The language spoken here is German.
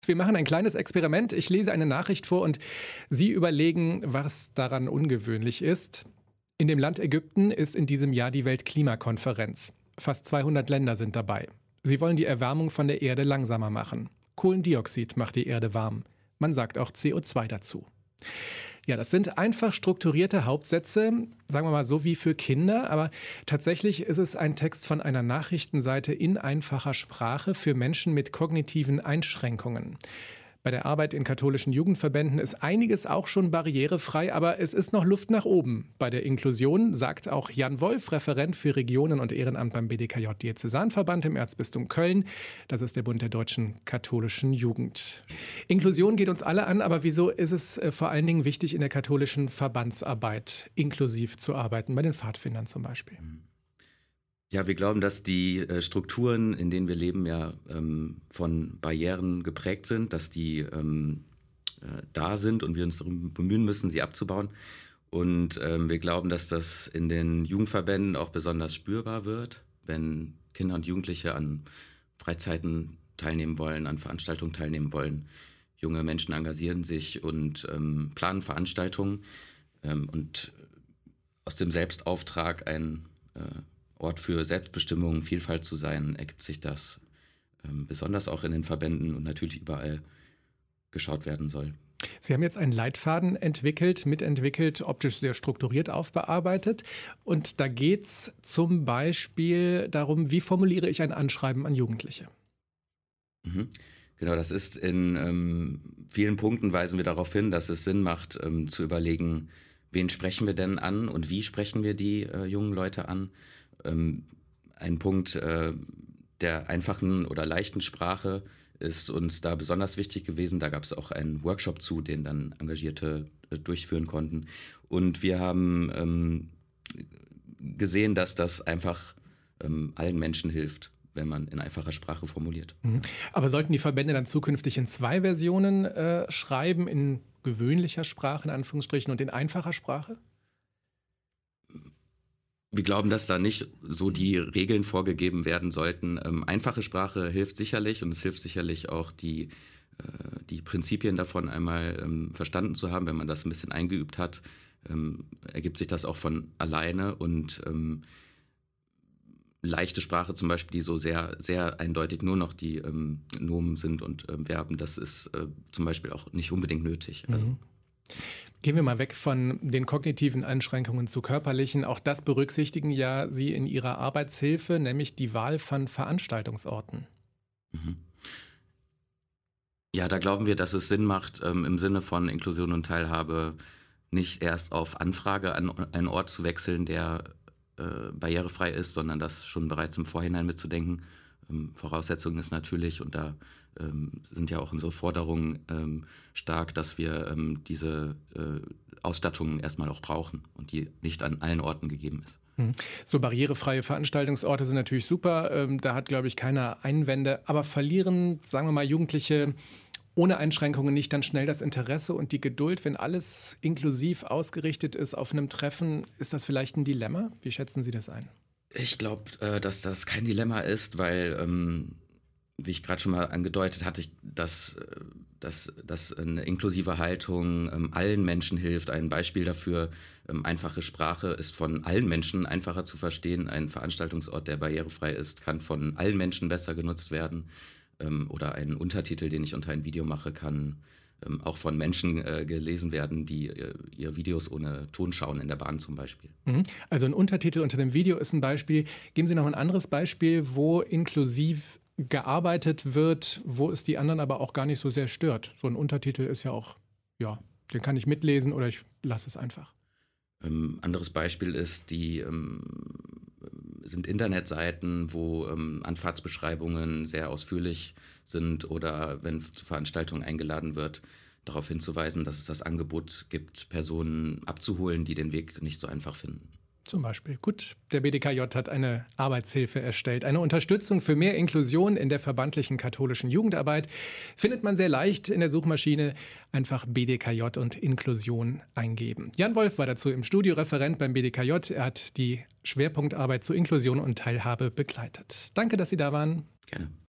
Wir machen ein kleines Experiment. Ich lese eine Nachricht vor und Sie überlegen, was daran ungewöhnlich ist. In dem Land Ägypten ist in diesem Jahr die Weltklimakonferenz. Fast 200 Länder sind dabei. Sie wollen die Erwärmung von der Erde langsamer machen. Kohlendioxid macht die Erde warm. Man sagt auch CO2 dazu. Ja, das sind einfach strukturierte Hauptsätze, sagen wir mal so wie für Kinder, aber tatsächlich ist es ein Text von einer Nachrichtenseite in einfacher Sprache für Menschen mit kognitiven Einschränkungen. Bei der Arbeit in katholischen Jugendverbänden ist einiges auch schon barrierefrei, aber es ist noch Luft nach oben. Bei der Inklusion sagt auch Jan Wolf, Referent für Regionen und Ehrenamt beim BDKJ Diözesanverband im Erzbistum Köln. Das ist der Bund der deutschen katholischen Jugend. Inklusion geht uns alle an, aber wieso ist es vor allen Dingen wichtig, in der katholischen Verbandsarbeit inklusiv zu arbeiten, bei den Pfadfindern zum Beispiel? Ja, wir glauben, dass die Strukturen, in denen wir leben, ja von Barrieren geprägt sind, dass die da sind und wir uns darum bemühen müssen, sie abzubauen. Und wir glauben, dass das in den Jugendverbänden auch besonders spürbar wird, wenn Kinder und Jugendliche an Freizeiten teilnehmen wollen, an Veranstaltungen teilnehmen wollen. Junge Menschen engagieren sich und planen Veranstaltungen und aus dem Selbstauftrag ein Ort für Selbstbestimmung, Vielfalt zu sein, ergibt sich das besonders auch in den Verbänden und natürlich überall geschaut werden soll. Sie haben jetzt einen Leitfaden mitentwickelt, optisch sehr strukturiert aufbearbeitet. Und da geht es zum Beispiel darum, wie formuliere ich ein Anschreiben an Jugendliche? Mhm. Genau, das ist in vielen Punkten weisen wir darauf hin, dass es Sinn macht, zu überlegen, wen sprechen wir denn an und wie sprechen wir die jungen Leute an. Ein Punkt der einfachen oder leichten Sprache ist uns da besonders wichtig gewesen. Da gab es auch einen Workshop zu, den dann Engagierte durchführen konnten. Und wir haben gesehen, dass das einfach allen Menschen hilft, wenn man in einfacher Sprache formuliert. Aber sollten die Verbände dann zukünftig in 2 Versionen schreiben, in gewöhnlicher Sprache, in Anführungsstrichen, und in einfacher Sprache? Wir glauben, dass da nicht so die Regeln vorgegeben werden sollten. Einfache Sprache hilft sicherlich und es hilft sicherlich auch, die Prinzipien davon einmal verstanden zu haben. Wenn man das ein bisschen eingeübt hat, ergibt sich das auch von alleine. Und leichte Sprache zum Beispiel, die so sehr, sehr eindeutig nur noch die Nomen sind und Verben, das ist zum Beispiel auch nicht unbedingt nötig. Also Gehen wir mal weg von den kognitiven Einschränkungen zu körperlichen. Auch das berücksichtigen ja Sie in Ihrer Arbeitshilfe, nämlich die Wahl von Veranstaltungsorten. Mhm. Ja, da glauben wir, dass es Sinn macht, im Sinne von Inklusion und Teilhabe nicht erst auf Anfrage an einen Ort zu wechseln, der barrierefrei ist, sondern das schon bereits im Vorhinein mitzudenken. Voraussetzung ist natürlich, und da sind ja auch unsere Forderungen stark, dass wir diese Ausstattung erstmal auch brauchen und die nicht an allen Orten gegeben ist. So barrierefreie Veranstaltungsorte sind natürlich super. Da hat, glaube ich, keiner Einwände. Aber verlieren, sagen wir mal, Jugendliche ohne Einschränkungen nicht dann schnell das Interesse und die Geduld, wenn alles inklusiv ausgerichtet ist auf einem Treffen? Ist das vielleicht ein Dilemma? Wie schätzen Sie das ein? Ich glaube, dass das kein Dilemma ist, weil, wie ich gerade schon mal angedeutet hatte, dass eine inklusive Haltung allen Menschen hilft. Ein Beispiel dafür, einfache Sprache ist von allen Menschen einfacher zu verstehen. Ein Veranstaltungsort, der barrierefrei ist, kann von allen Menschen besser genutzt werden. Oder ein Untertitel, den ich unter ein Video mache, kann auch von Menschen gelesen werden, die ihre Videos ohne Ton schauen, in der Bahn zum Beispiel. Also ein Untertitel unter dem Video ist ein Beispiel. Geben Sie noch ein anderes Beispiel, wo inklusiv gearbeitet wird, wo es die anderen aber auch gar nicht so sehr stört. So ein Untertitel ist ja auch, ja, den kann ich mitlesen oder ich lasse es einfach. Anderes Beispiel ist sind Internetseiten, wo Anfahrtsbeschreibungen sehr ausführlich sind oder wenn zu Veranstaltungen eingeladen wird, darauf hinzuweisen, dass es das Angebot gibt, Personen abzuholen, die den Weg nicht so einfach finden. Zum Beispiel. Gut, der BDKJ hat eine Arbeitshilfe erstellt. Eine Unterstützung für mehr Inklusion in der verbandlichen katholischen Jugendarbeit findet man sehr leicht in der Suchmaschine. Einfach BDKJ und Inklusion eingeben. Jan Wolf war dazu im Studio Referent beim BDKJ. Er hat die Schwerpunktarbeit zur Inklusion und Teilhabe begleitet. Danke, dass Sie da waren. Gerne.